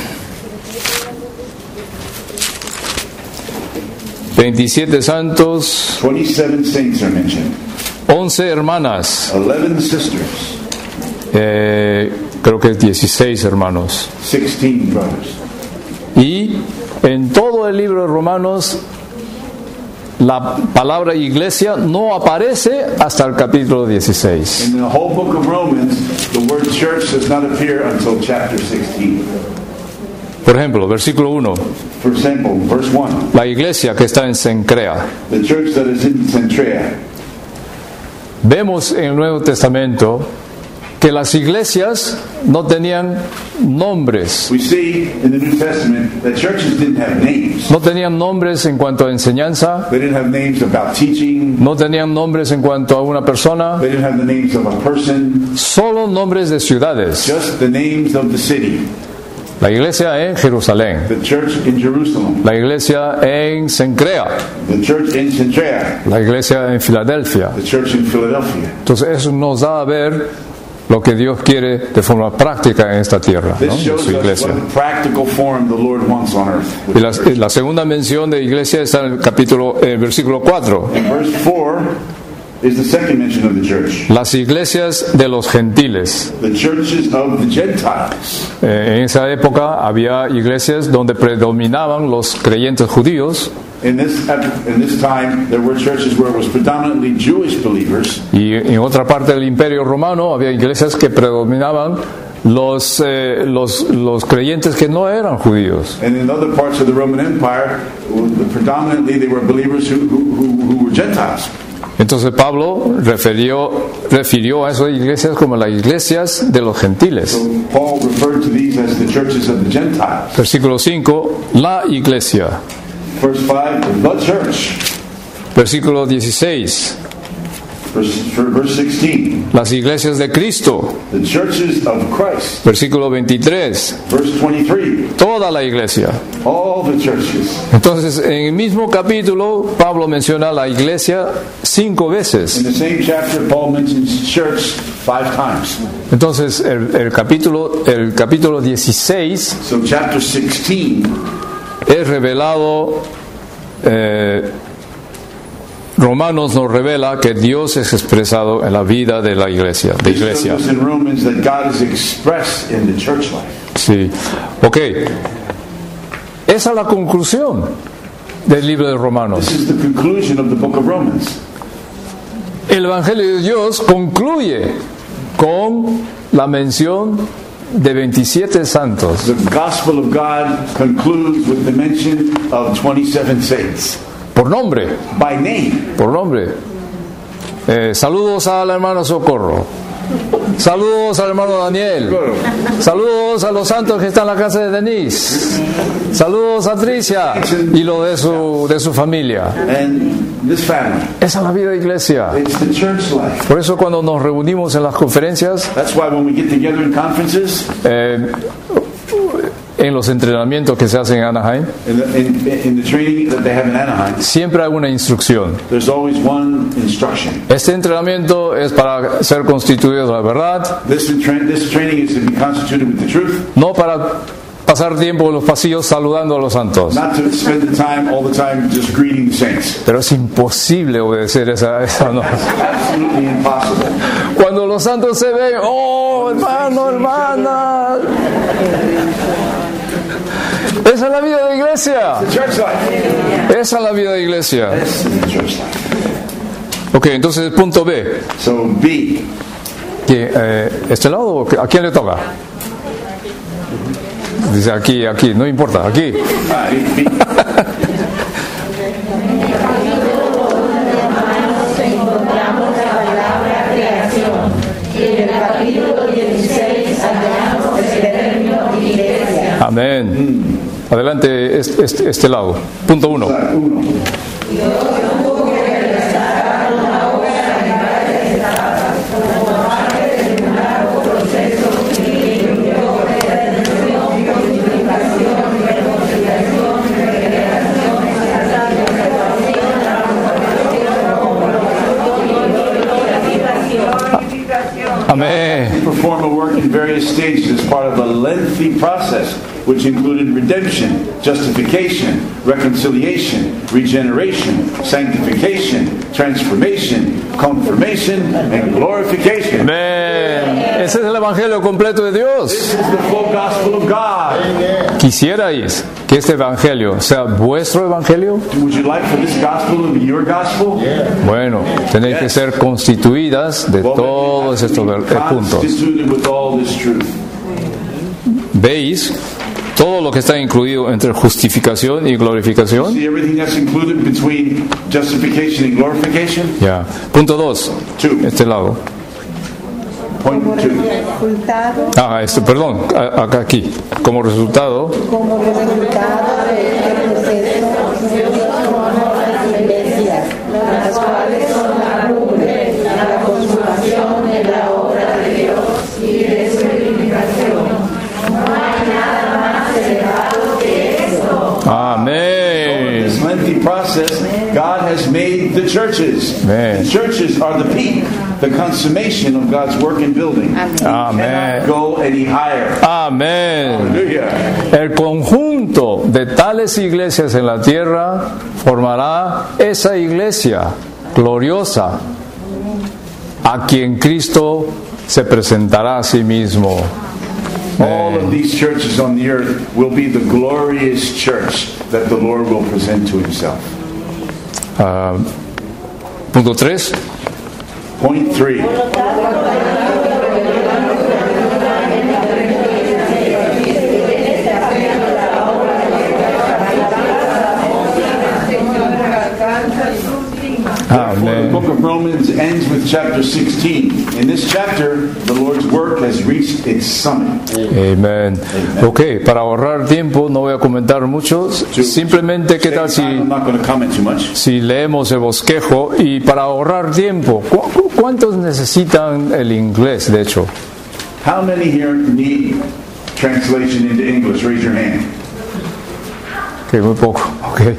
27 santos. 27 saints are mentioned. 11 hermanas. 11 sisters. Creo que 16 hermanos. 16 brothers. Y en todo el libro de Romanos la palabra iglesia no aparece hasta el capítulo 16. In the whole book of Romans, the word church does not appear until chapter 16. Por ejemplo, versículo 1. For example, verse 1. La iglesia que está en Cencrea. The church that is in Centrea. Vemos en el Nuevo Testamento que las iglesias no tenían nombres. We see in the New Testament that churches didn't have names. No tenían nombres en cuanto a enseñanza. They didn't have names about teaching. No tenían nombres en cuanto a una persona. They didn't have the names of a person. Solo nombres de ciudades. Just the names of the city. La iglesia en Jerusalén. The church in Jerusalem. La iglesia en Cencrea. The church in Centrea. La iglesia en Filadelfia. The church in Philadelphia. Entonces eso nos da a ver lo que Dios quiere de forma práctica en esta tierra, ¿no? This shows Su us iglesia. what practical form the Lord wants on earth. Y la segunda mención de iglesia está en el versículo 4. In verse 4 is the second mention of the church. Las iglesias de los gentiles. The churches of the Gentiles. En esa época había iglesias donde predominaban los creyentes judíos. In this time, there were churches where it was predominantly Jewish believers. Y en otra parte del Imperio Romano había iglesias que predominaban los creyentes que no eran judíos. And in other parts of the Roman Empire, predominantly they were believers who were Gentiles. Entonces Pablo refirió a esas iglesias como las iglesias de los gentiles. So Paul referred to these as the churches of the Gentiles. Versículo 5, la iglesia. Verse 5, the church. Versículo 16, Verse 16, las iglesias de Cristo. the churches of Christ. Versículo 23, Verse 23, toda la iglesia. all the churches. Entonces, en el mismo capítulo, Pablo menciona la iglesia 5 In veces. the same chapter, Paul mentions church 5 times. Entonces, el capítulo 16 So chapter 16 es revelado, Romanos nos revela que Dios es expresado en la vida de la iglesia, de iglesia. shows us in Romans that God is expressed in the church life. Sí, ok. Esa es la conclusión del libro de Romanos. This is the conclusion of the book of Romans. El Evangelio de Dios concluye con la mención de 27 santos. The gospel of God concludes with the mention of 27 saints Por nombre, by name. por nombre. Saludos al hermano Socorro. Saludos al hermano Daniel. Saludos a los santos que están en la casa de Denise. Saludos a Tricia y lo de su familia. And this family, Esa es la vida de iglesia. it's the church life. Por eso cuando nos reunimos en las conferencias, That's why when we get together in conferences, en los entrenamientos que se hacen en Anaheim, in the training that they have in Anaheim, siempre hay una instrucción. there's always one instruction. Este entrenamiento es para ser constituidos de la verdad, This training is to be constituted with the truth, no para pasar tiempo en los pasillos saludando a los santos. not to spend the time all the time just greeting the saints. Pero es imposible obedecer esa norma. Absolutely impossible. Cuando los santos se ven, oh, hermano, hermana. Esa es la vida de iglesia. The church life. Esa es la vida de iglesia. This is the church life. Ok, entonces punto B. So B. ¿Este lado? ¿A quién le toca? Dice aquí, no importa, aquí. B. Encontramos la palabra creación y en el capítulo 16 hallamos el término iglesia. Amén. Adelante, este lado. Punto 1. 1. Amén. Perform a work in various stages as part of a lengthy process which included redemption, justification, reconciliation, regeneration, sanctification, transformation, confirmation, and glorification. Amén. Ese es el evangelio completo de Dios. This is the full gospel of God. ¿Quisierais que este evangelio sea vuestro evangelio? Would you like for this gospel to be your gospel? Bueno, tenéis que ser constituidas de todos estos puntos. Constituted with all this truth. ¿Veis todo lo que está incluido entre justificación y glorificación? See everything that's included between justification and glorification? Ya. Punto 2. Este lado. Point 2. Resultado, Perdón, acá aquí. Como resultado, como resultado de este proceso, Dios formó las iglesias, las cuales son la cumbre, la consumación de la obra de Dios y de su edificación. No hay nada más elevado que eso. amén. This lengthy process, God has made the churches. Amen. The churches are the peak, the consummation of God's work in building. Amén. Cannot go any higher. Amén. Hallelujah. El conjunto de tales iglesias en la tierra formará esa iglesia gloriosa a quien Cristo se presentará a sí mismo. All of these churches on the earth will be the glorious church that the Lord will present to himself. Punto 3. Point 3. Therefore, the book of Romans ends with chapter 16. In this chapter, the Lord's work has reached its summit. Amen. Ok, para ahorrar tiempo no voy a comentar mucho. Simplemente, ¿qué tal si leemos el bosquejo? Y para ahorrar tiempo, ¿cuántos necesitan el inglés, de hecho? How many here need translation into English? Raise your hand. Ok, muy poco. Okay.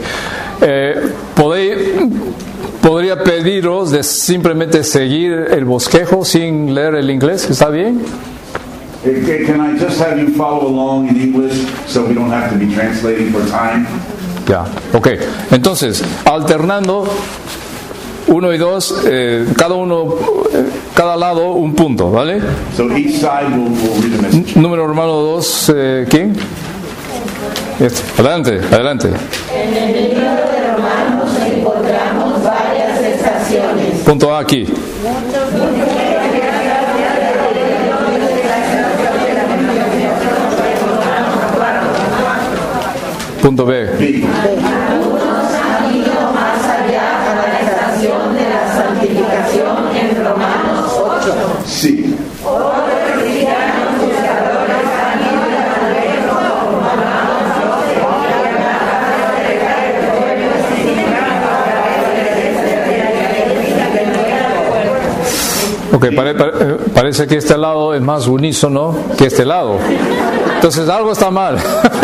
¿Podría pediros de simplemente seguir el bosquejo sin leer el inglés? ¿Está bien? Can I just have you follow along in English so we don't have to be translating for time? Ya, ok. Entonces, alternando 1 y 2, cada lado un punto, ¿vale? So each side will read a message. Número romano 2, ¿quién? Adelante. En el libro de Romanos encontramos varias estaciones. Punto A aquí. Punto B. Algunos han ido más allá a la estación de la santificación en Romanos 8. Sí. Otros cristianos buscadores han ido a Ok, parece que este lado es más unísono que este lado. Entonces algo está mal.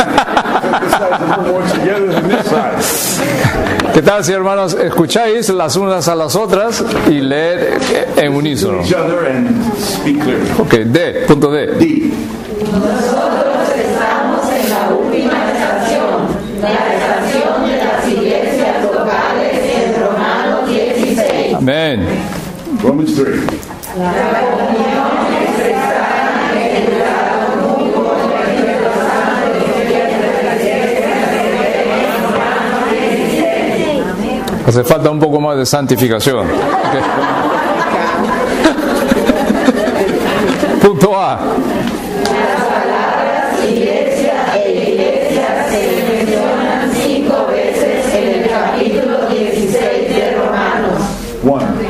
¿Qué tal si, hermanos, escucháis las unas a las otras y leer en unísono? Ok, D, punto D. Nosotros estamos en la última estación, la estación de las iglesias locales en Romanos 16. Amén. Romans 3. La comunión expresada en el grado mutuo entre los santos y Hace falta un poco más de santificación. Okay. Punto A. Las palabras iglesia e iglesia se mencionan 5 veces en el capítulo 16 de Romanos. 1.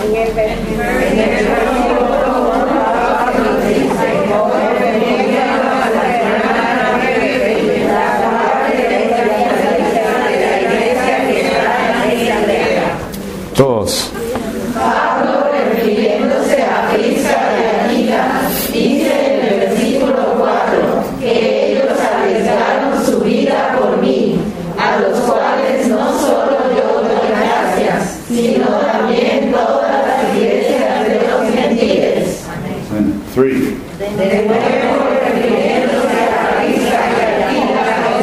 Dos. Pablo, refiriéndose a Prisca y Aquila, dice en el versículo 4 que ellos arriesgaron su vida por mí, a los cuales no solo yo doy gracias, sino también todas las iglesias de los gentiles. 3. De nuevo, refiriéndose a Prisca y Aquila,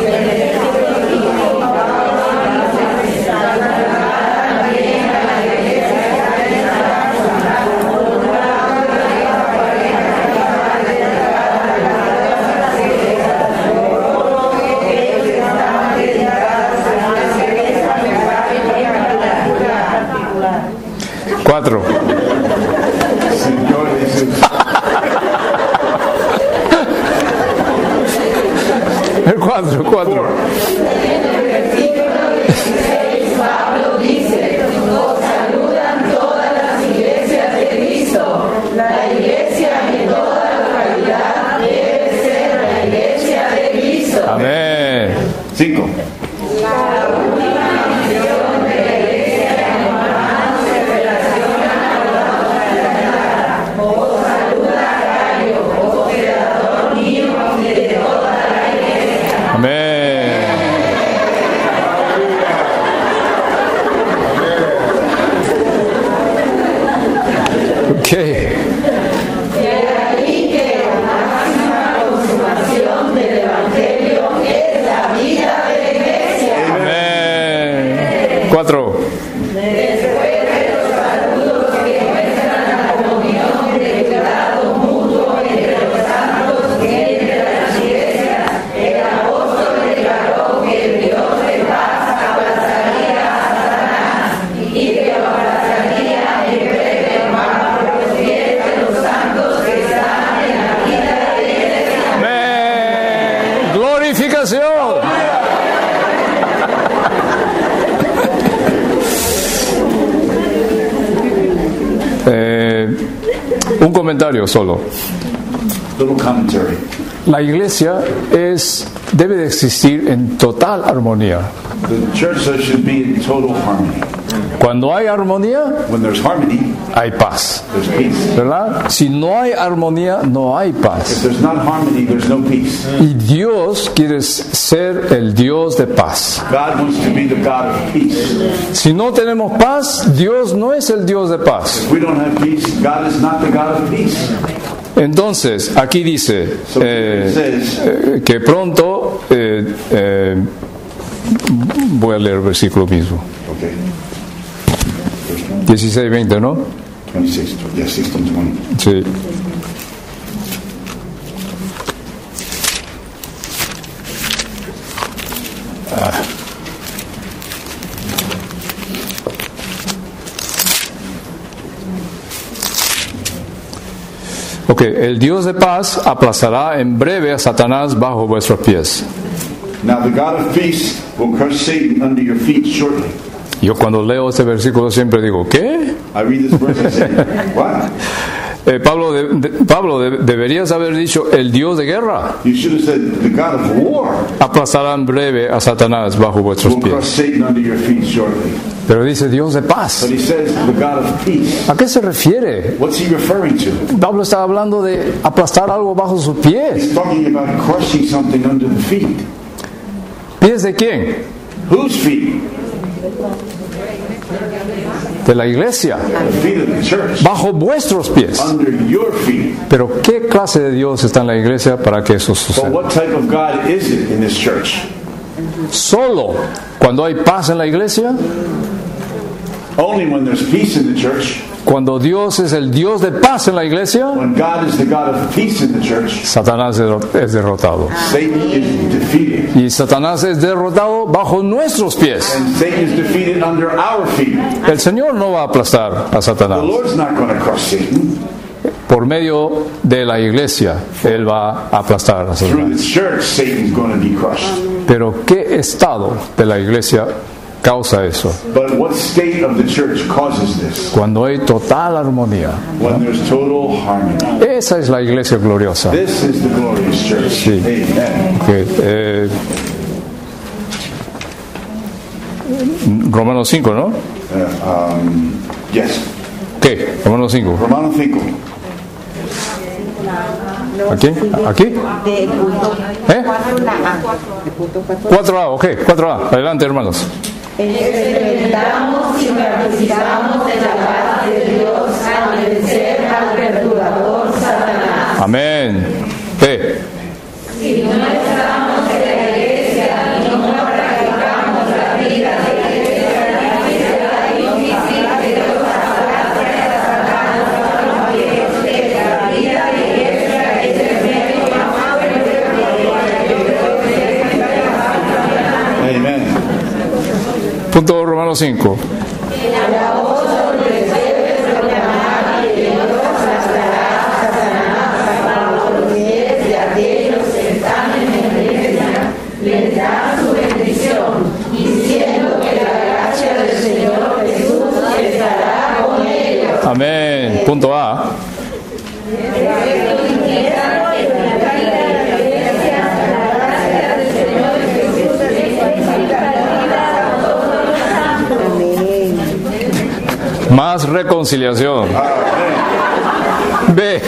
Cuatro. El 4. En el versículo 16, Pablo dice: os saludan todas las iglesias de Cristo. La iglesia en toda localidad debe ser la iglesia de Cristo. Amén. 5. La última misión de la iglesia en Romanos se relaciona con la hospitalidad. Os saluda Gayo, hospedador mío y de toda la iglesia. Amén. Ok. De ahí que la máxima consumación del Evangelio es la vida de Un comentario solo. Little commentary. La iglesia debe de existir en total armonía. The church should be in total harmony. Cuando hay armonía, When there's harmony, hay paz, there's peace. ¿verdad? Si no hay armonía, no hay If paz. there's not harmony, there's no peace. Y Dios quiere ser el Dios de paz. God wants to be the God of peace. Si no tenemos paz, Dios no es el Dios de paz. If we don't have peace, God is not the God of peace. Entonces, aquí dice que pronto, voy a leer el versículo mismo. Okay. 16, 20, ¿no? 26, yes, 16, 20. Sí. Ok, el Dios de paz aplastará en breve a Satanás bajo vuestros pies. Now the God of peace will crush Satan under your feet shortly. Yo cuando leo este versículo siempre digo, ¿qué? I read this verse and say, what? Pablo, deberías haber dicho el Dios de guerra. You should have said the God of war Aplastará en breve a Satanás bajo vuestros will crush pies. Satan under your feet shortly. Pero dice Dios de paz. But he says the God of peace. ¿A qué se refiere? What's he referring to? Pablo está hablando de aplastar algo bajo sus pies. He's talking about crushing something under the feet. ¿Pies de quién? Whose feet? De la iglesia. The feet of the church. Bajo vuestros pies. Under your feet. Pero ¿qué clase de Dios está en la iglesia para que eso But suceda? what type of God is it in this church? Solo cuando hay paz en la iglesia, Only when there's peace in the church, cuando Dios es el Dios de paz en la iglesia, when God is the God of peace in the church, Satanás es derrotado. Satan is defeated. Y Satanás es derrotado bajo nuestros pies. And Satan is defeated under our feet. El Señor no va a aplastar a The Satanás. Lord's not going to crush Satan. Por medio de la iglesia, Él va a aplastar a Through the Satanás. church, Satan's going to be crushed. Pero ¿qué estado de la iglesia causa eso? But what state of the church causes this? Cuando hay total armonía. When there's total harmony. Esa es la iglesia gloriosa. This is the glorious church. Sí. Amen. Que, Romanos 5, ¿no? Yes. ¿Qué? Romanos 5. Romanos 5. ¿Aquí? ¿Aquí? De punto ¿Eh? 4A. De punto 4. 4A, ok, 4A. Adelante, hermanos. Experimentamos y participamos de la paz de Dios al vencer al perturbador Satanás. Amén. B. Si no estamos en la iglesia y no practicamos la vida de la iglesia, será difícil que Dios aplaste a Satanás bajo los pies, que la vida de la iglesia es el medio más fuerte de Amen. Punto Romanos 5. la voz sobre debe proclamar que Dios aplastará a Satanás bajo los pies de aquellos que están en la iglesia, les da su bendición, diciendo que la gracia del Señor Jesús estará con ellos. Amén. Punto A. Más reconciliación. B.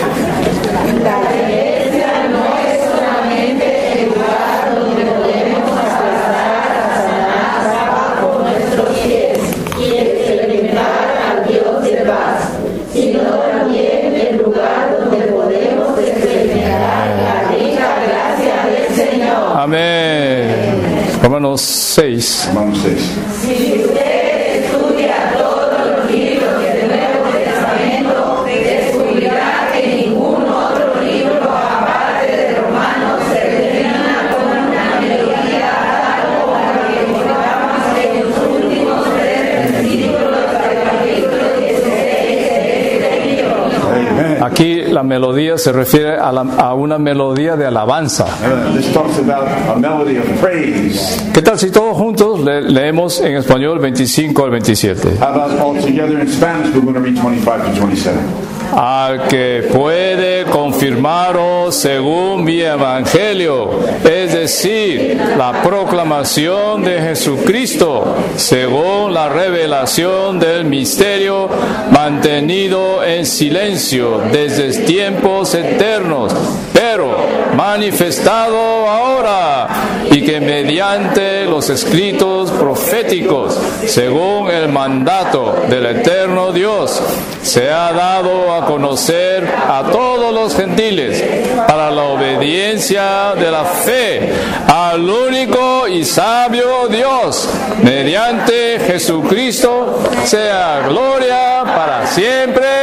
Amén. Romanos 6. Romanos 6. la melodía se refiere a una melodía de alabanza. This talks about a melody of praise. ¿Qué tal si todos juntos leemos en español 25 al 27? How about all together in Spanish? We're going to read 25 to 27. Al que puede confirmaros según mi evangelio, es decir, la proclamación de Jesucristo, según la revelación del misterio mantenido en silencio desde tiempos eternos, pero manifestado ahora, y que mediante los escritos proféticos, según el mandato del eterno Dios, se ha dado a conocer a todos los gentiles para la obediencia de la fe al único y sabio Dios, mediante Jesucristo, sea gloria para siempre.